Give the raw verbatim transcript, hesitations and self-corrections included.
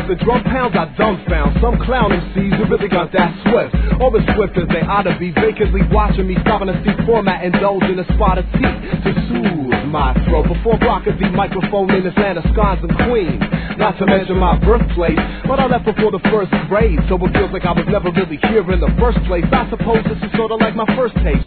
As the drum pounds, I dumbfound some clown M Cs who really got that swift. Or as swift as they ought to be, vacantly watching me, stopping to see format, indulge in a spot of tea to soothe my throat. Before rocking the microphone in Atlanta, Wisconsin, Queens. Not to mention my birthplace, but I left before the first grade, so it feels like I was never really here in the first place. I suppose this is sort of like my first taste.